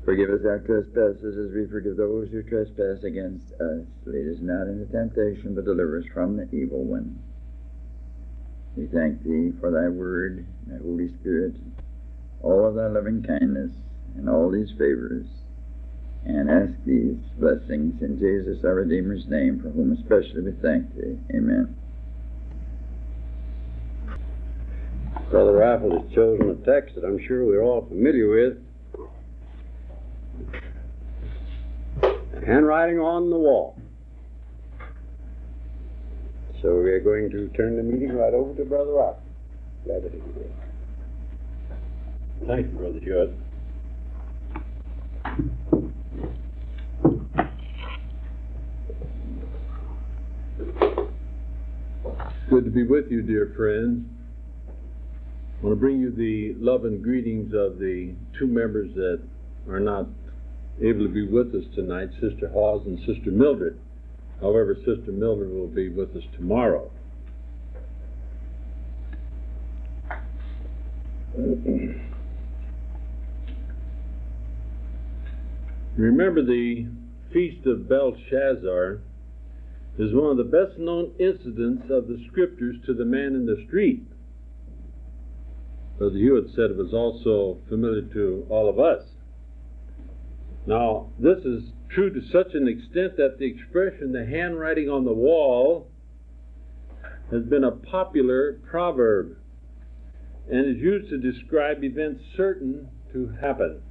Forgive us our trespasses as we forgive those who trespass against us. Lead us not into temptation, but deliver us from the evil one. We thank Thee for Thy word, Thy Holy Spirit, all of Thy loving kindness, and all these favors, and ask these blessings in Jesus our Redeemer's name, for whom especially we thank Thee. Amen. Brother Raffle has chosen a text that I'm sure we're all familiar with. Handwriting on the wall. So we're going to turn the meeting right over to Brother Raffle. Glad to hear you. Thank you, Brother Judd. Good to be with you, dear friends. I want to bring you the love and greetings of the two members that are not able to be with us tonight, Sister Hawes and Sister Mildred. However, Sister Mildred will be with us tomorrow. Remember, the Feast of Belshazzar is one of the best known incidents of the Scriptures to the man in the street. Brother Hewitt said it was also familiar to all of us. Now, this is true to such an extent that the expression, the handwriting on the wall, has been a popular proverb and is used to describe events certain to happen.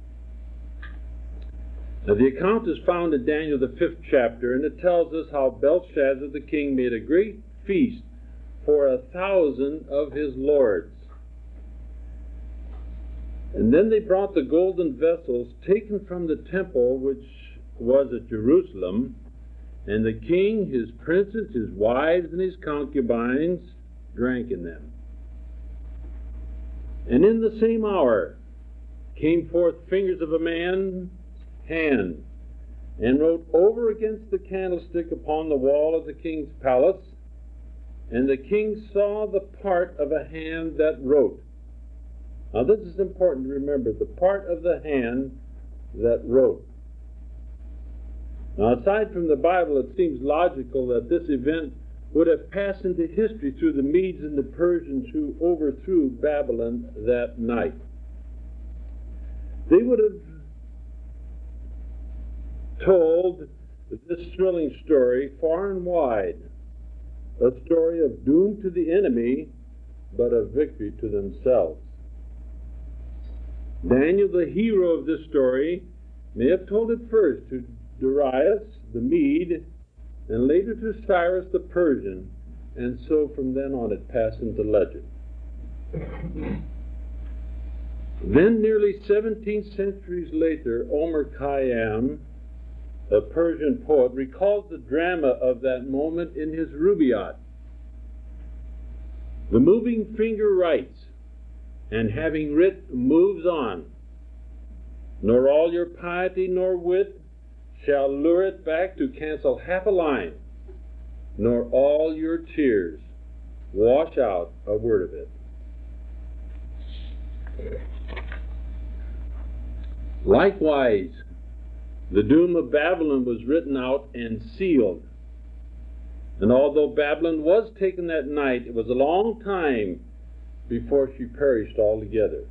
Now, the account is found in Daniel, the 5th chapter, and it tells us how Belshazzar the king made a great feast for 1,000 of his lords. And then they brought the golden vessels taken from the temple which was at Jerusalem, and the king, his princes, his wives, and his concubines drank in them. And in the same hour came forth fingers of a man's hand, and wrote over against the candlestick upon the wall of the king's palace, and the king saw the part of a hand that wrote. Now this is important to remember, the part of the hand that wrote. Now, aside from the Bible, it seems logical that this event would have passed into history through the Medes and the Persians who overthrew Babylon that night. They would have told this thrilling story far and wide, a story of doom to the enemy, but of victory to themselves. Daniel, the hero of this story, may have told it first to Darius the Mede, and later to Cyrus the Persian, and so from then on it passed into legend. Then, nearly 17 centuries later, Omar Khayyam, a Persian poet, recalls the drama of that moment in his Rubaiyat. The moving finger writes, and having writ moves on, nor all your piety nor wit shall lure it back to cancel half a line, nor all your tears wash out a word of it. Likewise, the doom of Babylon was written out and sealed. And although Babylon was taken that night, it was a long time before she perished altogether.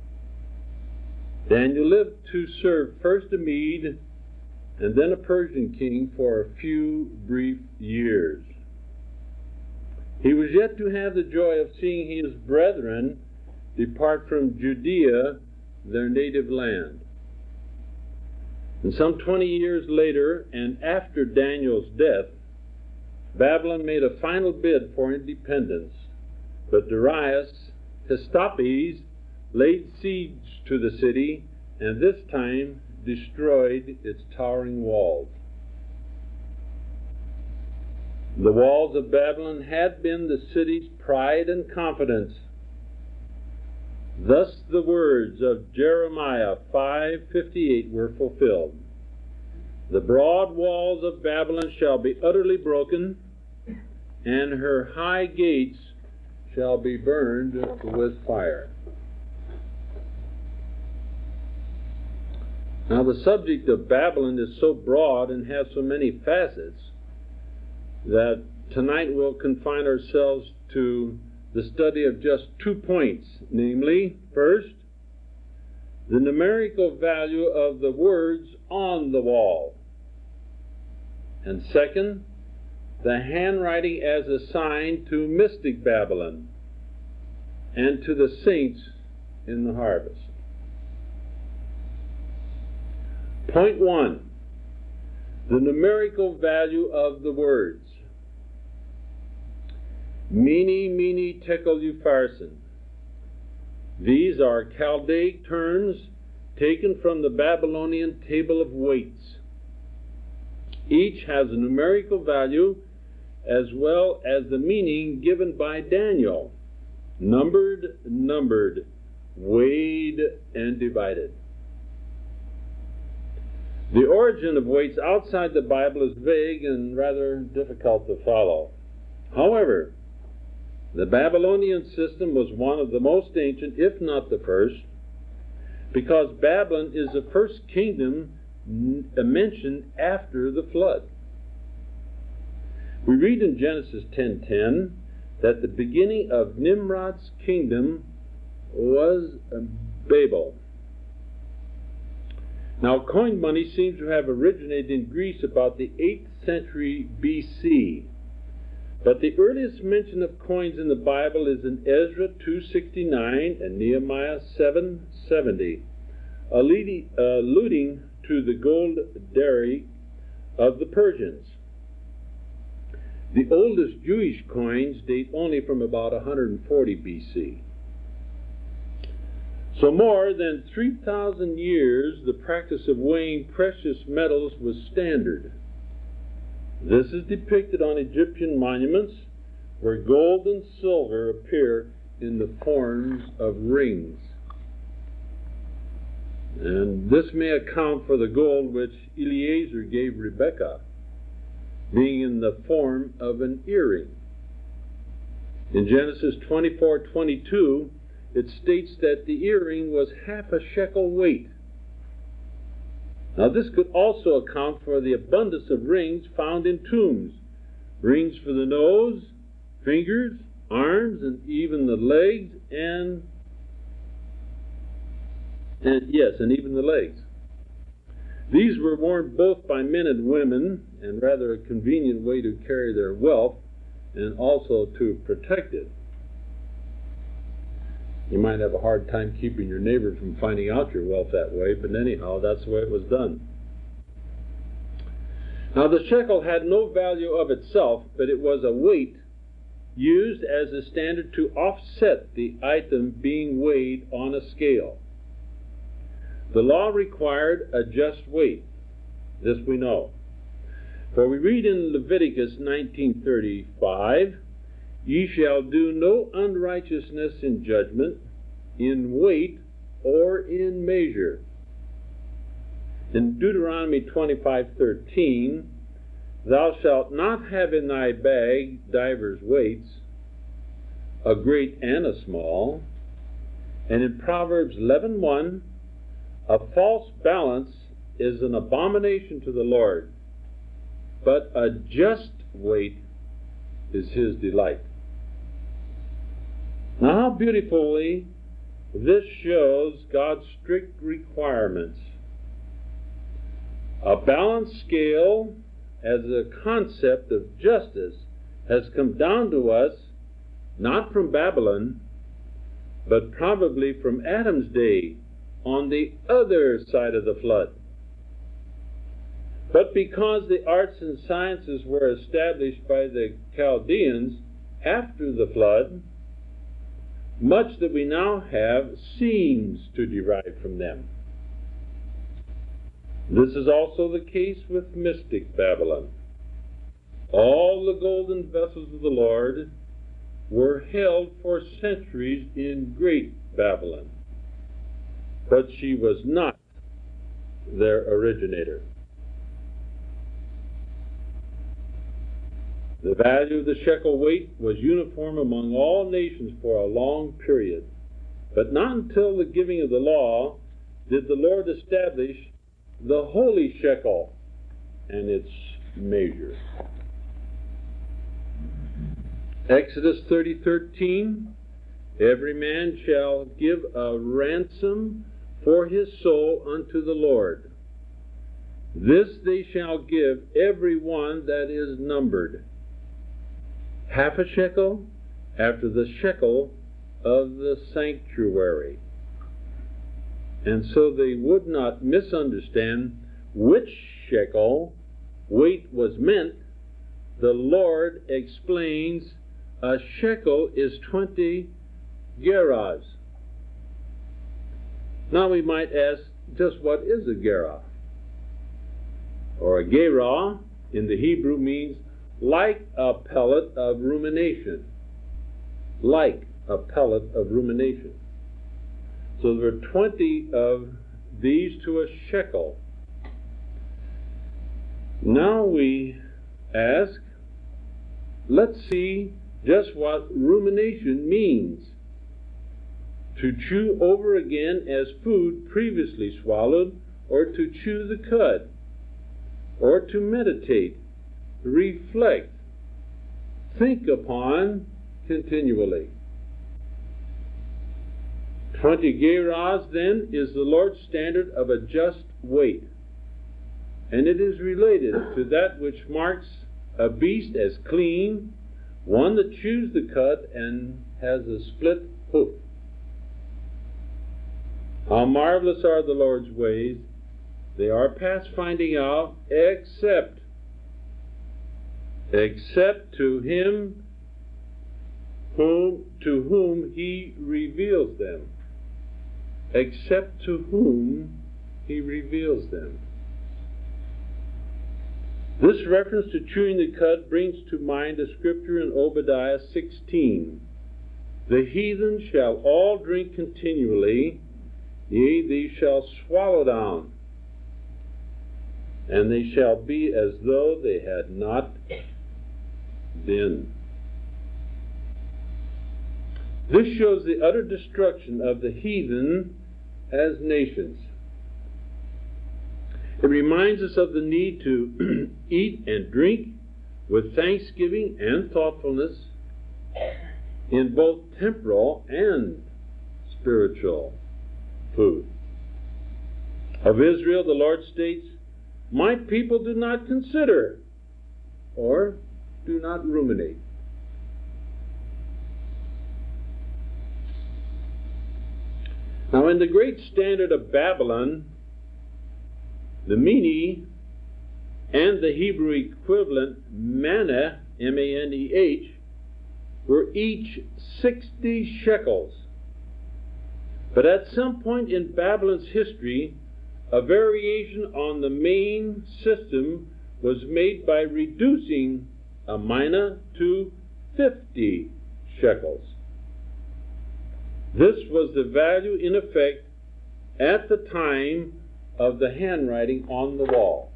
Daniel lived to serve first a Mede and then a Persian king for a few brief years. He was yet to have the joy of seeing his brethren depart from Judea, their native land. And some 20 years later, and after Daniel's death, Babylon made a final bid for independence, but Darius Hestopes laid siege to the city, and this time destroyed its towering walls. The walls of Babylon had been the city's pride and confidence. Thus the words of Jeremiah 5:58 were fulfilled. The broad walls of Babylon shall be utterly broken, and her high gates shall be burned with fire. Now, the subject of Babylon is so broad and has so many facets that tonight we'll confine ourselves to the study of just 2 points, namely, first, the numerical value of the words on the wall, and second, the handwriting as a sign to mystic Babylon and to the saints in the harvest. Point 1, the numerical value of the words. Mene, tekel, upharsin. These are Chaldaic terms taken from the Babylonian table of weights. Each has a numerical value as well as the meaning given by Daniel. Numbered, weighed, and divided. The origin of weights outside the Bible is vague and rather difficult to follow. However, the Babylonian system was one of the most ancient, if not the first, because Babylon is the first kingdom mentioned after the flood. We read in Genesis 10:10 that the beginning of Nimrod's kingdom was Babel. Now, coin money seems to have originated in Greece about the 8th century BC. But the earliest mention of coins in the Bible is in Ezra 2:69 and Nehemiah 7:70, alluding to the gold daric of the Persians. The oldest Jewish coins date only from about 140 BC. So more than 3,000 years, the practice of weighing precious metals was standard. This is depicted on Egyptian monuments where gold and silver appear in the forms of rings. And this may account for the gold which Eliezer gave Rebekah, being in the form of an earring. In Genesis 24:22, it states that the earring was half a shekel weight. Now, this could also account for the abundance of rings found in tombs. Rings for the nose, fingers, arms, and even the legs, and even the legs. These were worn both by men and women, and rather a convenient way to carry their wealth, and also to protect it. You might have a hard time keeping your neighbors from finding out your wealth that way, but anyhow, that's the way it was done. Now, the shekel had no value of itself, but it was a weight used as a standard to offset the item being weighed on a scale. The law required a just weight. This we know. For we read in Leviticus 19:35, "Ye shall do no unrighteousness in judgment, in weight, or in measure." In Deuteronomy 25:13, "Thou shalt not have in thy bag divers weights, a great and a small." And in Proverbs 11:1, "A false balance is an abomination to the Lord, but a just weight is his delight." Now, how beautifully this shows God's strict requirements. A balanced scale as a concept of justice has come down to us not from Babylon, but probably from Adam's day on the other side of the flood. But because the arts and sciences were established by the Chaldeans after the flood, much that we now have seems to derive from them. This is also the case with mystic Babylon. All the golden vessels of the Lord were held for centuries in great Babylon, but she was not their originator. The value of the shekel weight was uniform among all nations for a long period, but not until the giving of the law did the Lord establish the holy shekel and its measure. Exodus 30:13, every man shall give a ransom for his soul unto the Lord. This they shall give every one that is numbered. Half a shekel after the shekel of the sanctuary. And so they would not misunderstand which shekel weight was meant. The Lord explains a shekel is 20 gerahs. Now we might ask, just what is a gerah? Or a gerah in the Hebrew means like a pellet of rumination. Like a pellet of rumination. So there are 20 of these to a shekel. Now we ask, let's see just what rumination means. To chew over again as food previously swallowed, or to chew the cud, or to meditate, reflect, think upon continually. 20 gerahs, then, is the Lord's standard of a just weight, and it is related to that which marks a beast as clean, one that chews the cud and has a split hoof. How marvelous are the Lord's ways! They are past finding out, except to him to whom he reveals them. Except to whom he reveals them. This reference to chewing the cud brings to mind a scripture in Obadiah 16. The heathen shall all drink continually, yea, they shall swallow down, and they shall be as though they had not been. This shows the utter destruction of the heathen as nations. It reminds us of the need to eat and drink with thanksgiving and thoughtfulness in both temporal and spiritual food. Of Israel, the Lord states, my people do not consider or do not ruminate. Now, in the great standard of Babylon, the Mene and the Hebrew equivalent maneh, M-A-N-E-H, were each 60 shekels. But at some point in Babylon's history, a variation on the main system was made by reducing a mina to 50 shekels. This was the value in effect at the time of the handwriting on the wall.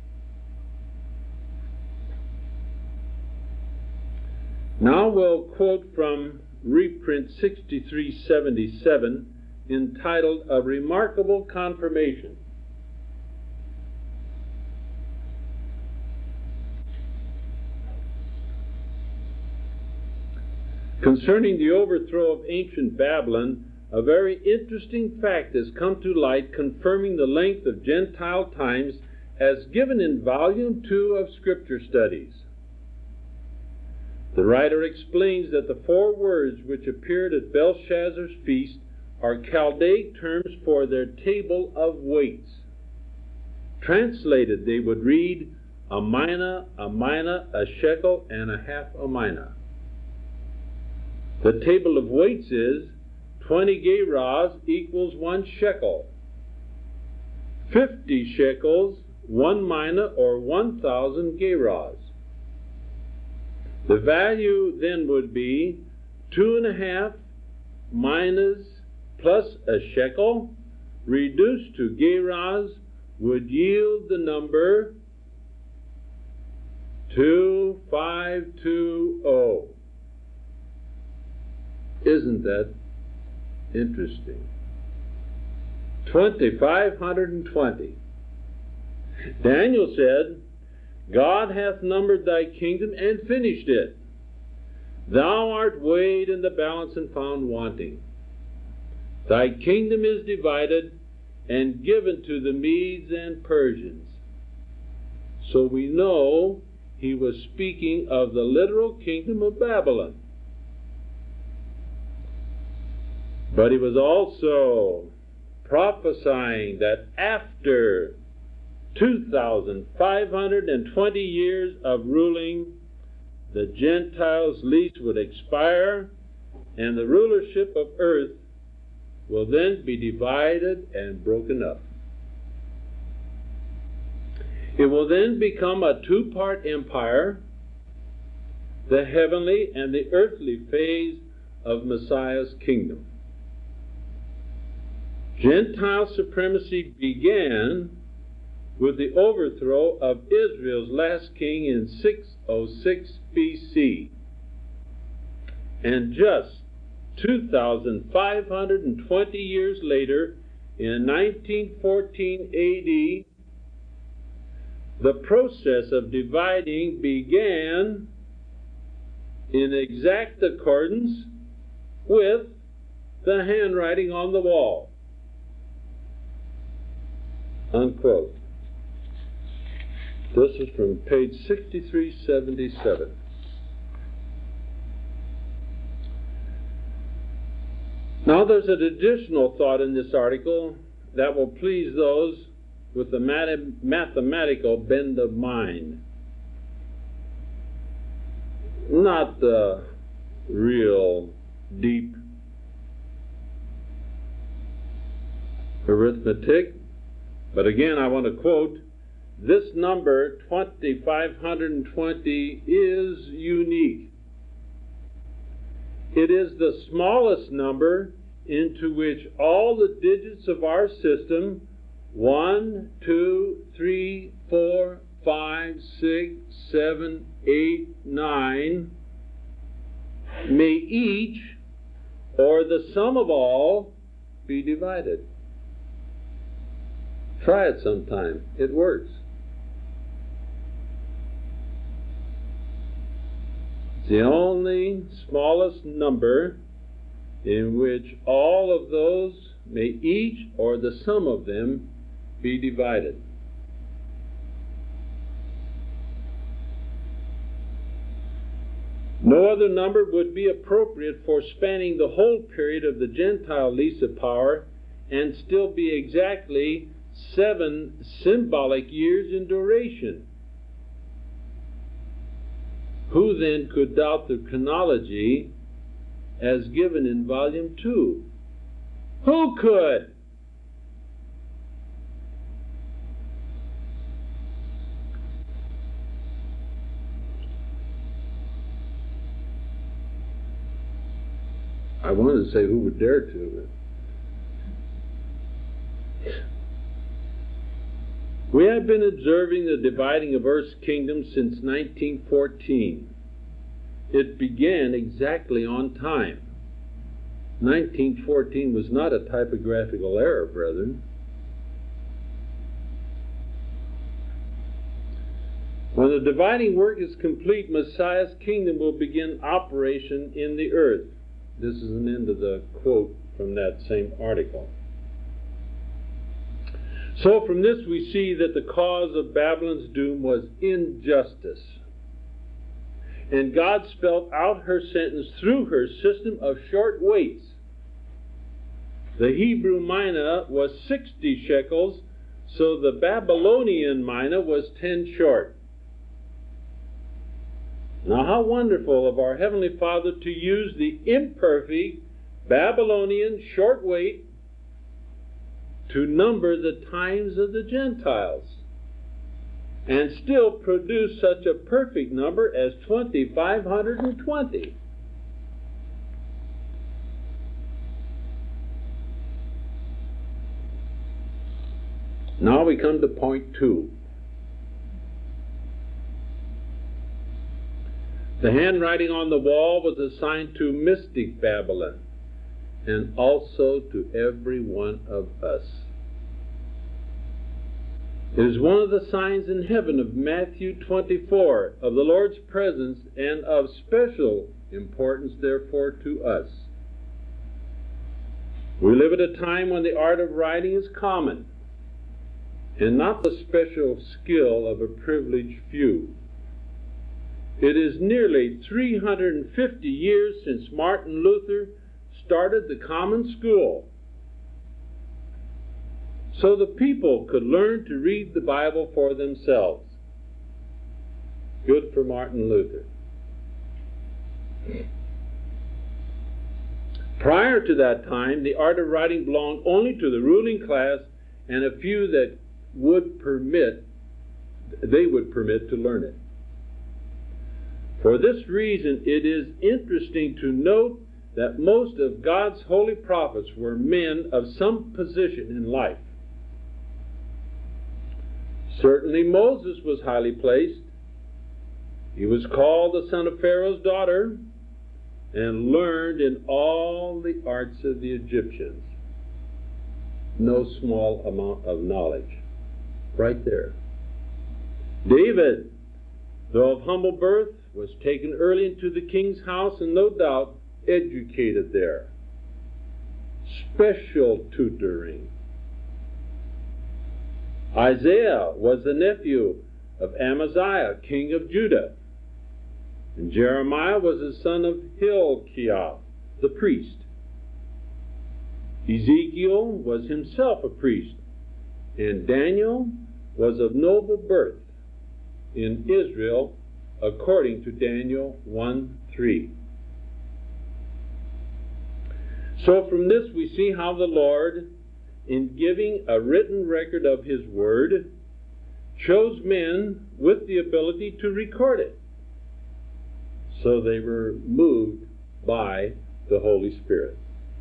Now we'll quote from reprint 6377, entitled A Remarkable Confirmation. Concerning the overthrow of ancient Babylon, a very interesting fact has come to light confirming the length of Gentile times as given in Volume 2 of Scripture Studies. The writer explains that the 4 words which appeared at Belshazzar's feast are Chaldaic terms for their table of weights. Translated, they would read a mina, a shekel, and a half a mina. The table of weights is 20 gerahs equals 1 shekel. 50 shekels, 1 mina, or 1,000 gerahs. The value then would be 2.5 minas plus a shekel, reduced to gerahs, would yield the number 2520. Isn't that interesting? 2,520. Daniel said, God hath numbered thy kingdom and finished it. Thou art weighed in the balance and found wanting. Thy kingdom is divided and given to the Medes and Persians. So we know he was speaking of the literal kingdom of Babylon. But he was also prophesying that after 2,520 years of ruling, the Gentiles' lease would expire, and the rulership of earth will then be divided and broken up. It will then become a two-part empire, the heavenly and the earthly phase of Messiah's kingdom. Gentile supremacy began with the overthrow of Israel's last king in 606 BC. And just 2,520 years later, in 1914 AD, the process of dividing began in exact accordance with the handwriting on the wall. Unquote. This is from page 6377. Now there's an additional thought in this article that will please those with the mathematical bend of mind. Not the real deep arithmetic, but again I want to quote, this number 2,520 is unique. It is the smallest number into which all the digits of our system 1, 2, 3, 4, 5, 6, 7, 8, 9 may each, or the sum of all, be divided. Try it sometime. It works. It's the only smallest number in which all of those may each, or the sum of them, be divided. No other number would be appropriate for spanning the whole period of the Gentile lease of power and still be exactly 7 symbolic years in duration. Who then could doubt the chronology as given in volume 2? Who could? I wanted to say who would dare to. We have been observing the dividing of Earth's kingdom since 1914. It began exactly on time. 1914 was not a typographical error, brethren. When the dividing work is complete, Messiah's kingdom will begin operation in the earth. This is an end of the quote from that same article. So from this we see that the cause of Babylon's doom was injustice. And God spelled out her sentence through her system of short weights. The Hebrew mina was 60 shekels, so the Babylonian mina was 10 short. Now how wonderful of our Heavenly Father to use the imperfect Babylonian short weight to number the times of the Gentiles and still produce such a perfect number as 2,520. Now we come to point 2. The handwriting on the wall was assigned to mystic Babylon and also to every one of us. It is one of the signs in heaven of Matthew 24 of the Lord's presence, and of special importance, therefore, to us. We live at a time when the art of writing is common, and not the special skill of a privileged few. It is nearly 350 years since Martin Luther started the common school, so the people could learn to read the Bible for themselves. Good for Martin Luther. Prior to that time, the art of writing belonged only to the ruling class and a few that would permit to learn it. For this reason, it is interesting to note that most of God's holy prophets were men of some position in life. Certainly Moses was highly placed. He was called the son of Pharaoh's daughter and learned in all the arts of the Egyptians. No small amount of knowledge. Right there. David, though of humble birth, was taken early into the king's house and no doubt educated there. Special tutoring. Isaiah was the nephew of Amaziah, king of Judah. And Jeremiah was the son of Hilkiah, the priest. Ezekiel was himself a priest. And Daniel was of noble birth in Israel, according to Daniel 1:3. So from this we see how the Lord, in giving a written record of His Word, chose men with the ability to record it. So they were moved by the Holy Spirit.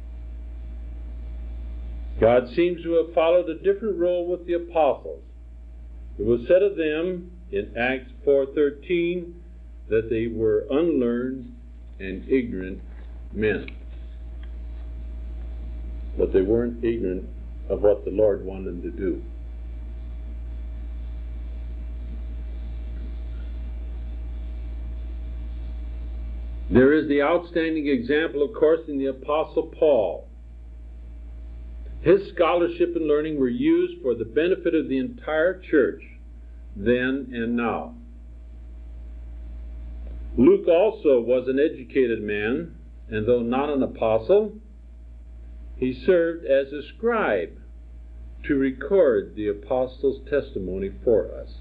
God seems to have followed a different role with the apostles. It was said of them in Acts 4:13 that they were unlearned and ignorant men. But they weren't ignorant of what the Lord wanted them to do. There is the outstanding example, of course, in the Apostle Paul. His scholarship and learning were used for the benefit of the entire church, then and now. Luke also was an educated man, and though not an apostle, he served as a scribe to record the apostles' testimony for us.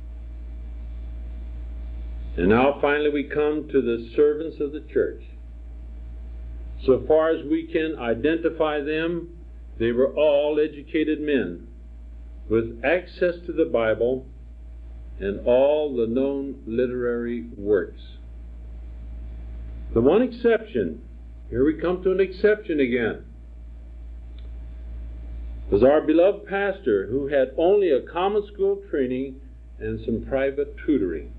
And now finally we come to the servants of the church. So far as we can identify them, they were all educated men with access to the Bible and all the known literary works. The one exception, here we come to an exception again, was our beloved pastor, who had only a common school training and some private tutoring.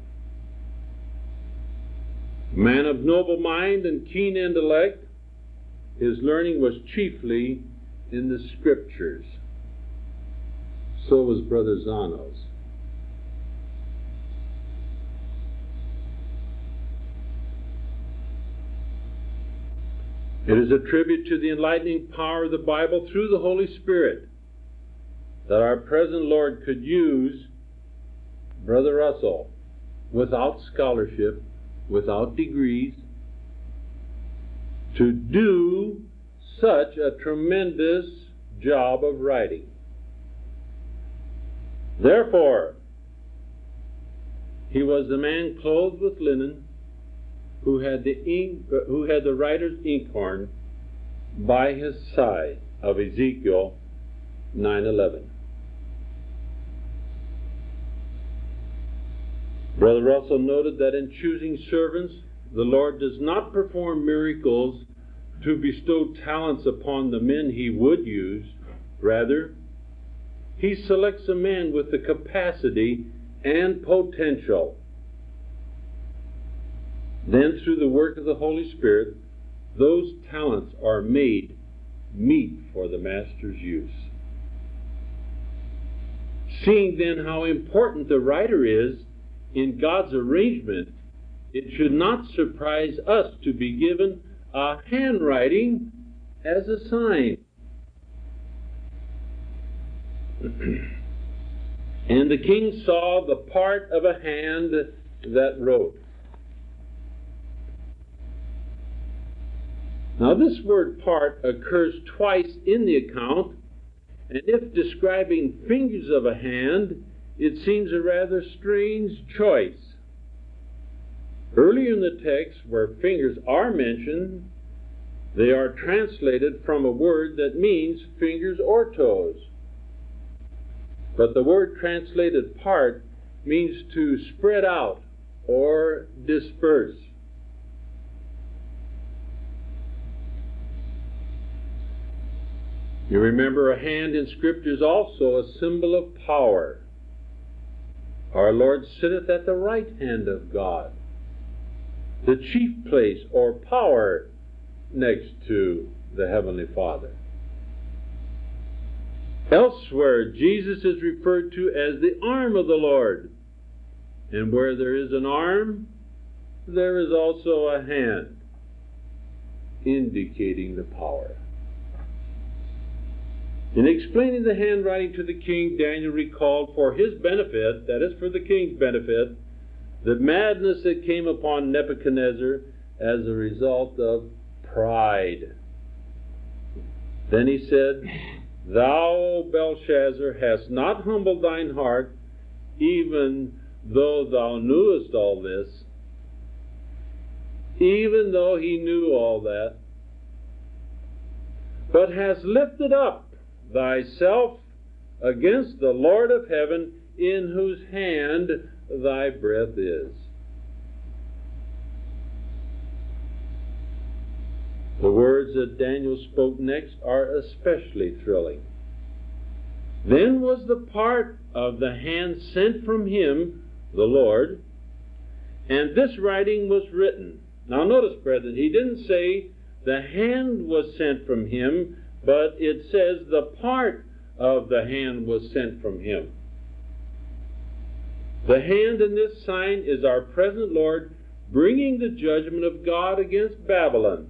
A man of noble mind and keen intellect, his learning was chiefly in the Scriptures. So was Brother Zano's. It is a tribute to the enlightening power of the Bible through the Holy Spirit that our present Lord could use Brother Russell without scholarship, without degrees, to do such a tremendous job of writing. Therefore, he was the man clothed with linen, who had the writer's inkhorn by his side, of Ezekiel 9:11. Brother Russell noted that in choosing servants, the Lord does not perform miracles to bestow talents upon the men He would use. Rather, He selects a man with the capacity and potential. Then, through the work of the Holy Spirit, those talents are made meet for the Master's use. Seeing then how important the writer is in God's arrangement, it should not surprise us to be given a handwriting as a sign. And the king saw the part of a hand that wrote. Now this word part occurs twice in the account, and if describing fingers of a hand, it seems a rather strange choice. Earlier in the text, where fingers are mentioned, they are translated from a word that means fingers or toes. But the word translated part means to spread out or disperse. You remember a hand in Scripture is also a symbol of power. Our Lord sitteth at the right hand of God, the chief place or power next to the Heavenly Father. Elsewhere, Jesus is referred to as the arm of the Lord. And where there is an arm, there is also a hand, indicating the power. In explaining the handwriting to the king, Daniel recalled for his benefit, that is for the king's benefit, the madness that came upon Nebuchadnezzar as a result of pride. Then he said, Thou, O Belshazzar, hast not humbled thine heart, even though thou knewest all this, even though he knew all that, but hast lifted up thyself against the Lord of heaven, in whose hand thy breath is. The words that Daniel spoke next are especially thrilling. Then was the part of the hand sent from him, the Lord, and this writing was written. Now notice, brethren, he didn't say the hand was sent from him, but it says the part of the hand was sent from him. The hand in this sign is our present Lord bringing the judgment of God against Babylon.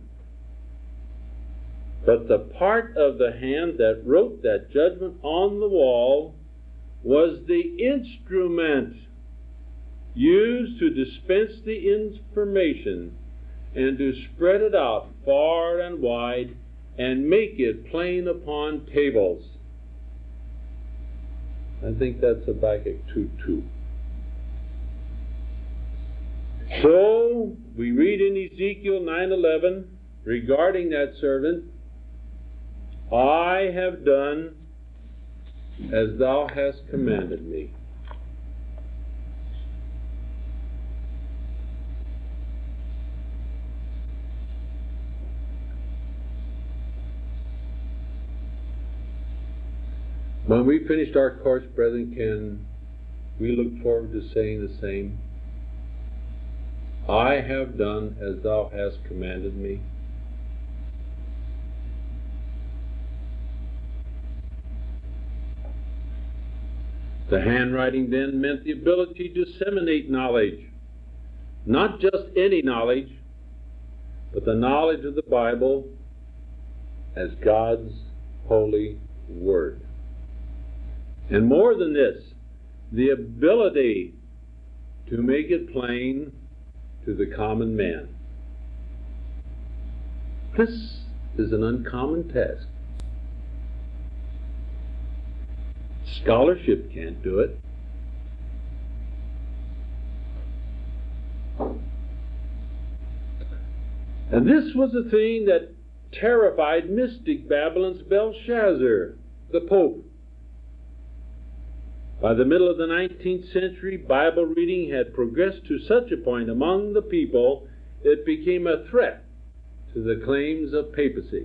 But the part of the hand that wrote that judgment on the wall was the instrument used to dispense the information and to spread it out far and wide and make it plain upon tables. I think that's Habakkuk 2:2. So, we read in Ezekiel 9:11 regarding that servant, I have done as thou hast commanded me. When we finished our course, brethren, can we look forward to saying the same? I have done as thou hast commanded me. The handwriting then meant the ability to disseminate knowledge. Not just any knowledge, but the knowledge of the Bible as God's holy Word. And more than this, the ability to make it plain to the common man. This is an uncommon task. Scholarship can't do it. And this was the thing that terrified mystic Babylon's Belshazzar, the Pope. By the middle of the 19th century, Bible reading had progressed to such a point among the people, it became a threat to the claims of papacy.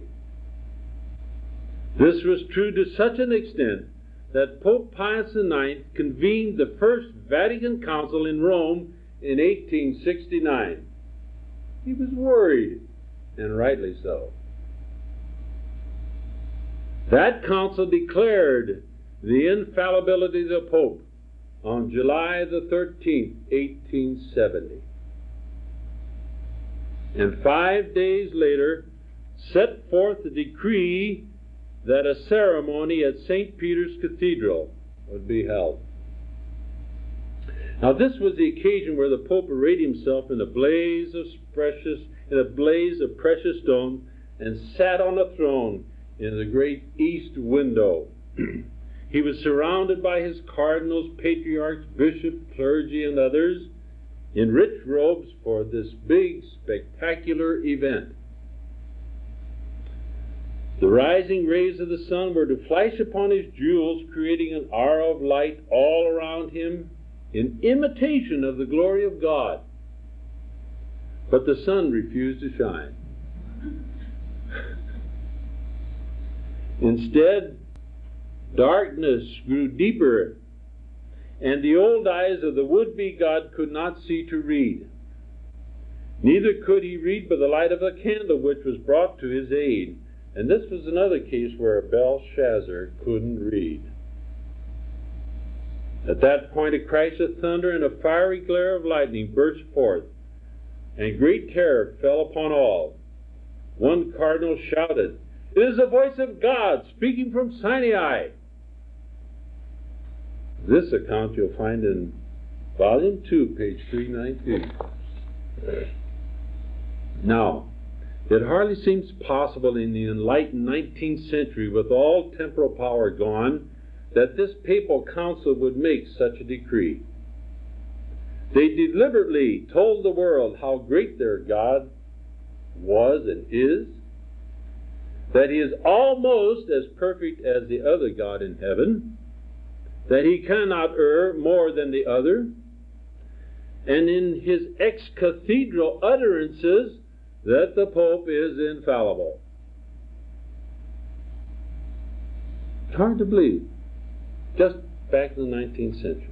This was true to such an extent that Pope Pius IX convened the First Vatican Council in Rome in 1869. He was worried, and rightly so. That council declared the infallibility of the Pope on July the 13th, 1870. And 5 days later set forth the decree that a ceremony at St. Peter's Cathedral would be held. Now this was the occasion where the Pope arrayed himself in a blaze of precious stone and sat on a throne in the great east window. He was surrounded by his cardinals, patriarchs, bishops, clergy, and others in rich robes for this big, spectacular event. The rising rays of the sun were to flash upon his jewels, creating an aura of light all around him in imitation of the glory of God. But the sun refused to shine. Instead, darkness grew deeper, and the old eyes of the would-be God could not see to read. Neither could he read by the light of a candle which was brought to his aid. And this was another case where Belshazzar couldn't read. At that point, a crash of thunder and a fiery glare of lightning burst forth, and great terror fell upon all. One cardinal shouted, "It is the voice of God speaking from Sinai." This account you'll find in Volume 2, page 319. Now, it hardly seems possible in the enlightened 19th century, with all temporal power gone, that this papal council would make such a decree. They deliberately told the world how great their God was and is, that he is almost as perfect as the other God in heaven, that he cannot err more than the other, and in his ex-cathedral utterances that the Pope is infallible. It's hard to believe. Just back in the 19th century.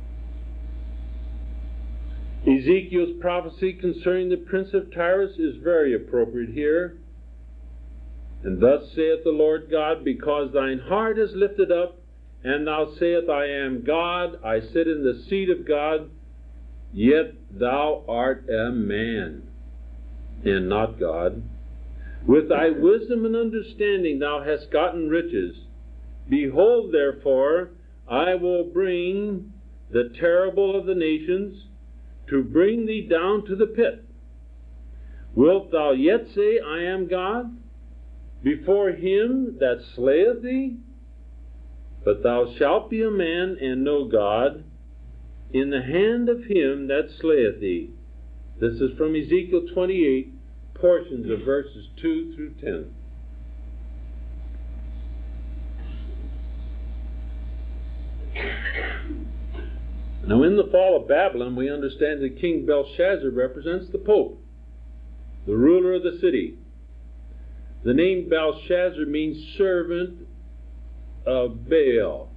Ezekiel's prophecy concerning the prince of Tyrus is very appropriate here. And thus saith the Lord God, because thine heart is lifted up, and thou sayest, I am God, I sit in the seat of God, yet thou art a man, and not God. With thy wisdom and understanding thou hast gotten riches. Behold, therefore, I will bring the terrible of the nations, to bring thee down to the pit. Wilt thou yet say, I am God, before him that slayeth thee? But thou shalt be a man and no God, in the hand of him that slayeth thee. This is from Ezekiel 28, portions of verses 2 through 10. Now, in the fall of Babylon, we understand that King Belshazzar represents the Pope, the ruler of the city. The name Belshazzar means servant of Baal.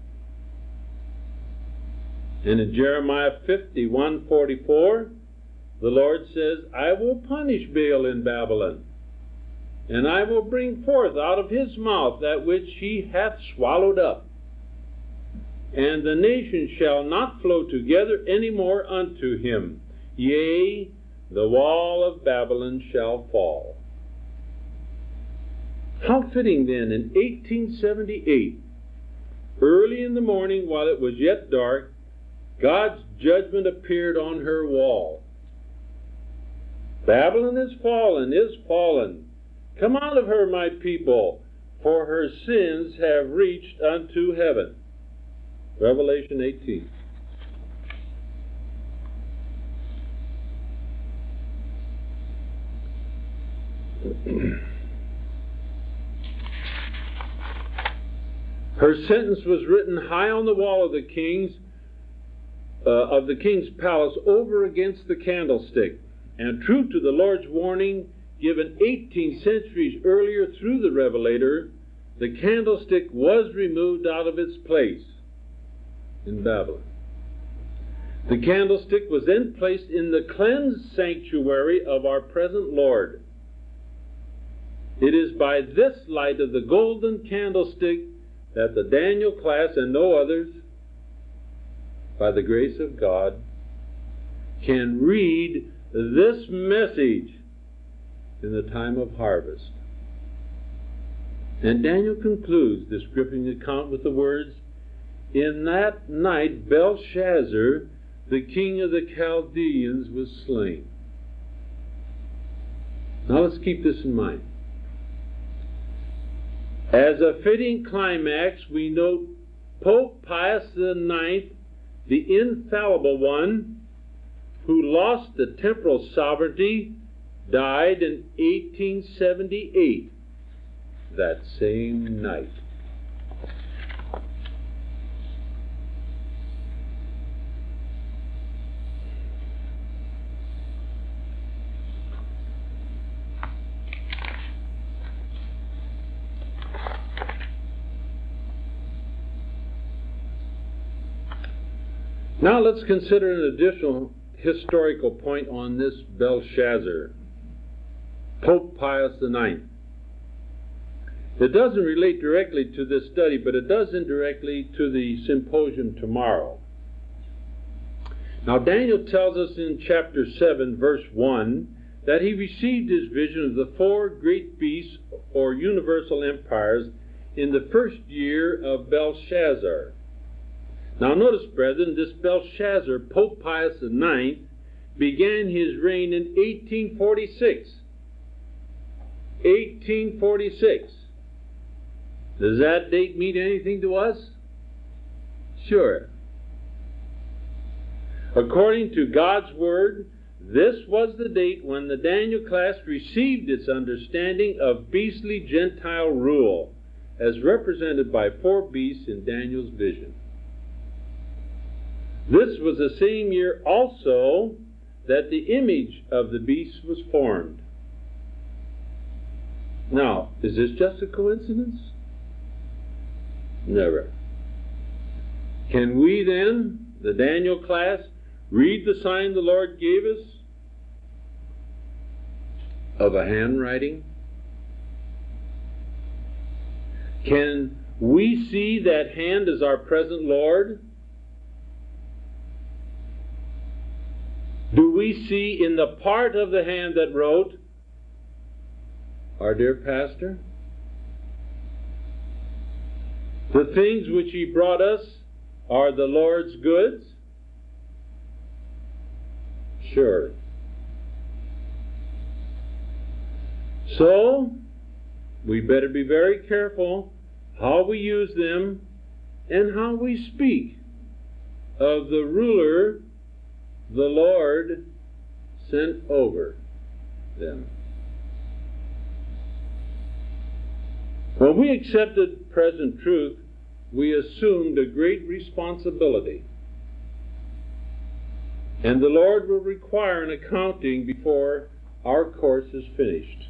And in Jeremiah 51:44, the Lord says, I will punish Baal in Babylon, and I will bring forth out of his mouth that which he hath swallowed up. And the nations shall not flow together any more unto him. Yea, the wall of Babylon shall fall. How fitting then, in 1878, early in the morning while it was yet dark, God's judgment appeared on her wall. Babylon is fallen, is fallen. Come out of her, my people, for her sins have reached unto heaven. Revelation 18. Her sentence was written high on the wall of the king's palace over against the candlestick. And true to the Lord's warning given 18 centuries earlier through the Revelator, the candlestick was removed out of its place in Babylon. The candlestick was then placed in the cleansed sanctuary of our present Lord. It is by this light of the golden candlestick that the Daniel class and no others, by the grace of God, can read this message in the time of harvest. And Daniel concludes this gripping account with the words, "In that night Belshazzar, the king of the Chaldeans, was slain." Now let's keep this in mind. As a fitting climax, we note Pope Pius IX, the infallible one, who lost the temporal sovereignty, died in 1878, that same night. Now let's consider an additional historical point on this Belshazzar, Pope Pius IX. It doesn't relate directly to this study, but it does indirectly to the symposium tomorrow. Now Daniel tells us in chapter 7, verse 1, that he received his vision of the four great beasts or universal empires in the first year of Belshazzar. Now notice, brethren, this Belshazzar, Pope Pius IX, began his reign in 1846. 1846. Does that date mean anything to us? Sure. According to God's Word, this was the date when the Daniel class received its understanding of beastly Gentile rule, as represented by four beasts in Daniel's vision. This was the same year also that the image of the beast was formed. Now, is this just a coincidence? Never. Can we then, the Daniel class, read the sign the Lord gave us of a handwriting? Can we see that hand as our present Lord? Do we see in the part of the hand that wrote, our dear pastor, the things which he brought us are the Lord's goods? Sure. So, we better be very careful how we use them and how we speak of the ruler the Lord sent over them. When we accepted present truth, we assumed a great responsibility. And the Lord will require an accounting before our course is finished.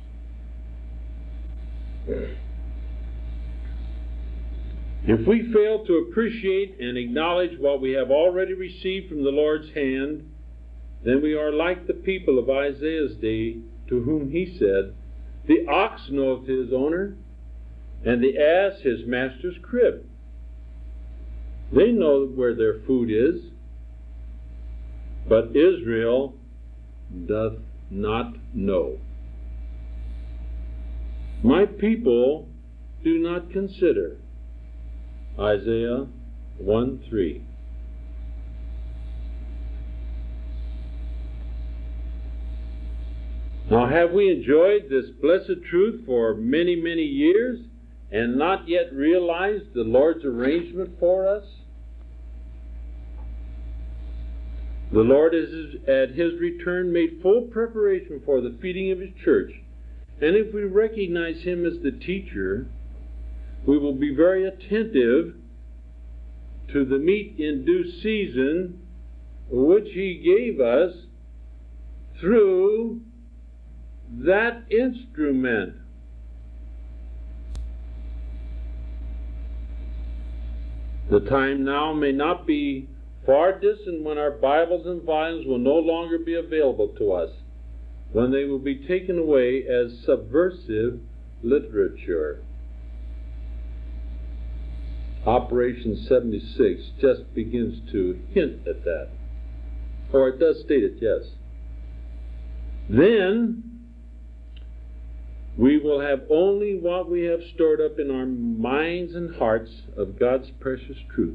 If we fail to appreciate and acknowledge what we have already received from the Lord's hand, then we are like the people of Isaiah's day, to whom he said, "The ox knoweth his owner, and the ass his master's crib." They know where their food is, but Israel doth not know. My people do not consider. Isaiah 1:3. Now, have we enjoyed this blessed truth for many, many years and not yet realized the Lord's arrangement for us? The Lord has, at his return, made full preparation for the feeding of his church. And if we recognize him as the teacher, we will be very attentive to the meat in due season which he gave us through that instrument. The time now may not be far distant when our Bibles and volumes will no longer be available to us, when they will be taken away as subversive literature. Operation 76 just begins to hint at that. Or it does state it, yes. Then we will have only what we have stored up in our minds and hearts of God's precious truth.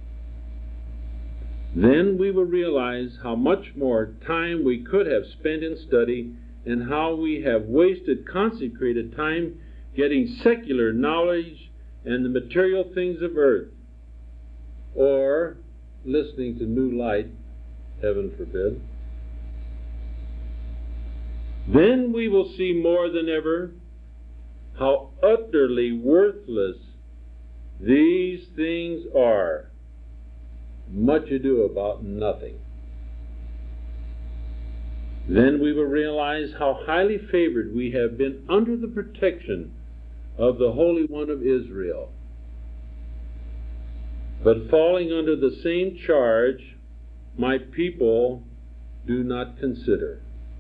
Then we will realize how much more time we could have spent in study and how we have wasted consecrated time getting secular knowledge and the material things of earth, or listening to New Light, heaven forbid. Then we will see more than ever how utterly worthless these things are. Much ado about nothing. Then we will realize how highly favored we have been under the protection of the Holy One of Israel. But falling under the same charge, my people do not consider.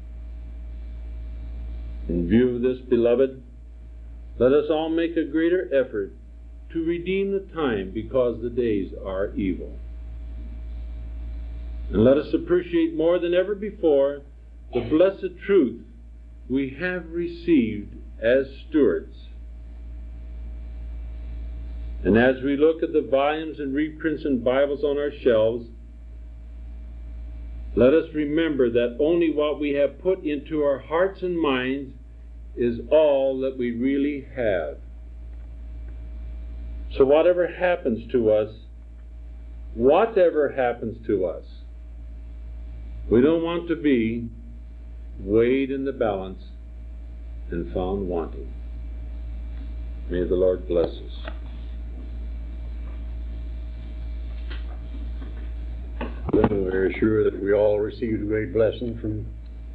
In view of this, beloved, let us all make a greater effort to redeem the time, because the days are evil. And let us appreciate more than ever before the blessed truth we have received as stewards. And as we look at the volumes and reprints and Bibles on our shelves, let us remember that only what we have put into our hearts and minds is all that we really have. So whatever happens to us, we don't want to be weighed in the balance and found wanting. May the Lord bless us. Well, we're sure that we all received a great blessing from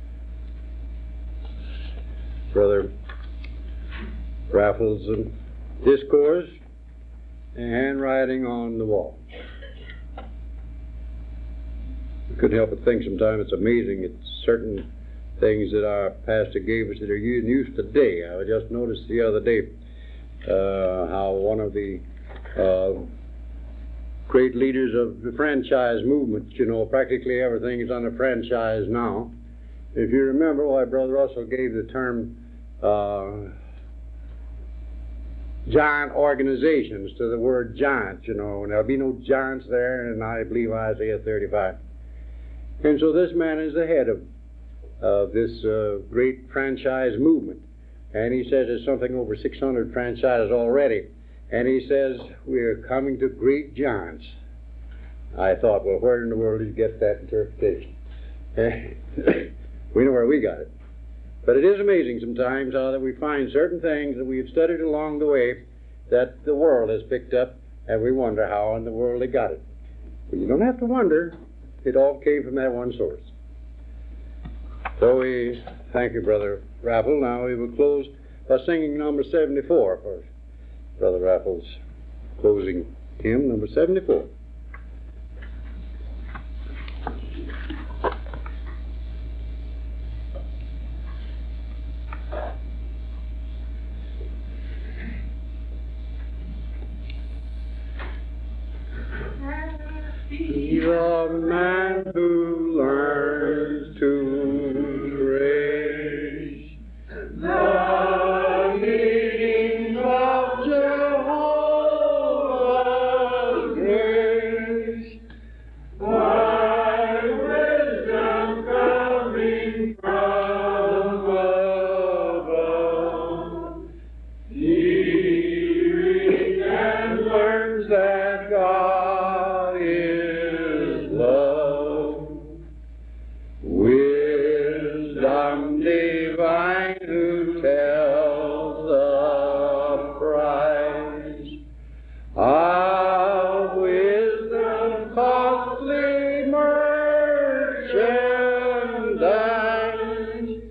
Brother Raffles' discourse and handwriting on the wall. We couldn't help but think sometimes it's amazing. It's certain things that our pastor gave us that are in use today. I just noticed the other day how one of the great leaders of the franchise movement, practically everything is under franchise now. If you remember why Brother Russell gave the term giant organizations to the word giant, and there'll be no giants there, and I believe Isaiah 35. And so this man is the head of this great franchise movement. And he says there's something over 600 franchises already. And he says, we're coming to great giants. I thought, well, where in the world did you get that interpretation? We know where we got it. But it is amazing sometimes how that we find certain things that we've studied along the way that the world has picked up, and we wonder how in the world they got it. But you don't have to wonder. It all came from that one source. So we thank you, Brother Raffle. Now we will close by singing number 74 for Brother Raffle's closing hymn, number 74. He's a man who learns to praise the leading of Jehovah's grace, by wisdom coming from above. He reads and learns that God is love, wisdom divine who tells the price of wisdom costly merchandise,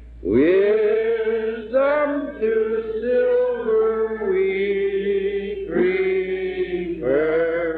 wisdom to silver we prefer.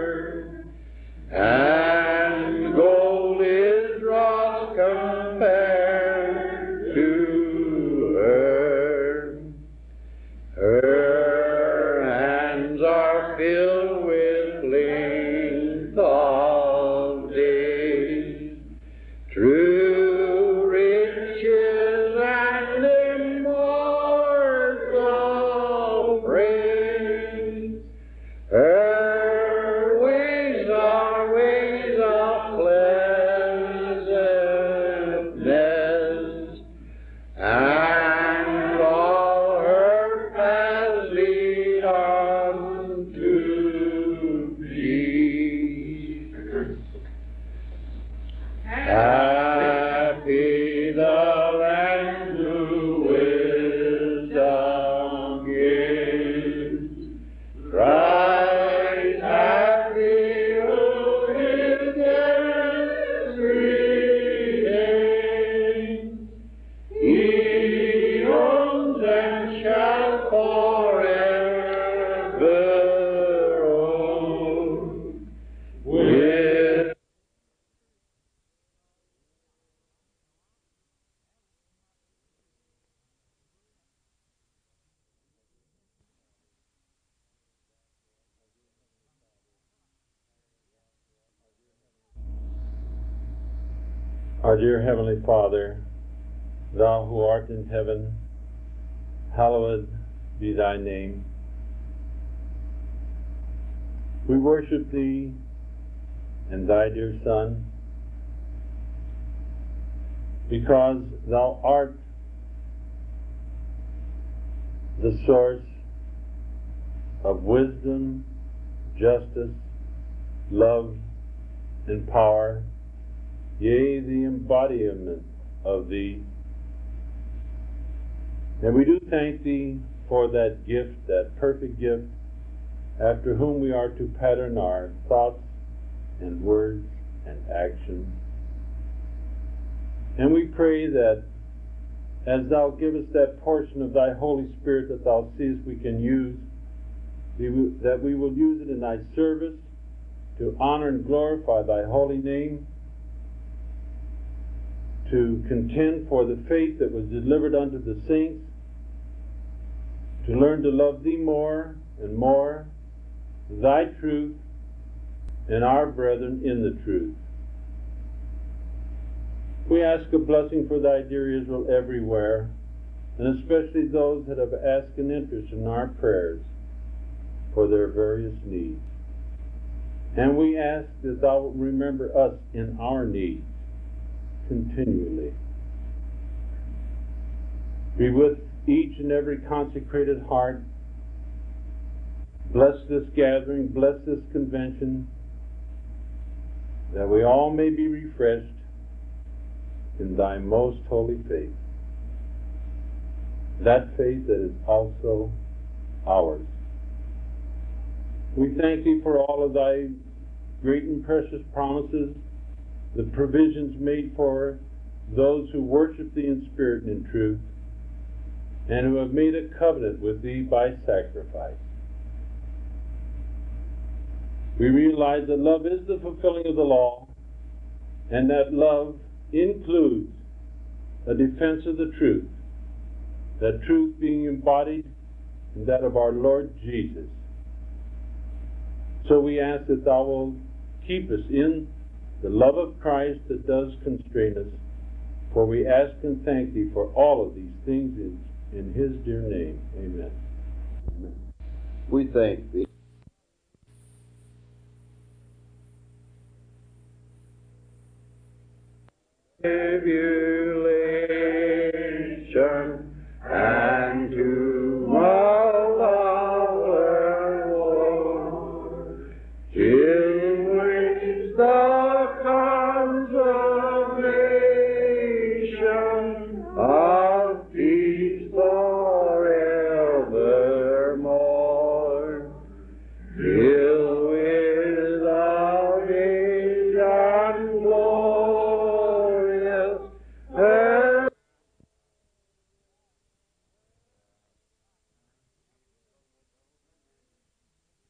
Our dear Heavenly Father, Thou who art in heaven, hallowed be Thy name. We worship Thee and Thy dear Son, because Thou art the source of wisdom, justice, love, and power, yea, the embodiment of Thee. And we do thank Thee for that gift, that perfect gift, after whom we are to pattern our thoughts and words and actions. And we pray that as Thou givest that portion of Thy Holy Spirit that Thou seest we can use, that we will use it in Thy service to honor and glorify Thy holy name, to contend for the faith that was delivered unto the saints, to learn to love Thee more and more, Thy truth, and our brethren in the truth. We ask a blessing for Thy dear Israel everywhere, and especially those that have asked an interest in our prayers for their various needs. And we ask that Thou wilt remember us in our needs continually. Be with each and every consecrated heart. Bless this gathering, bless this convention, that we all may be refreshed in Thy most holy faith, that faith that is also ours. We thank Thee for all of Thy great and precious promises, the provisions made for those who worship Thee in spirit and in truth, and who have made a covenant with Thee by sacrifice. We realize that love is the fulfilling of the law, and that love includes a defense of the truth, that truth being embodied in that of our Lord Jesus. So we ask that Thou wilt keep us in the love of Christ that does constrain us, for we ask and thank Thee for all of these things in His dear name. Amen. Amen. We thank Thee. Tribulation and to all our Lord, in which the consummation of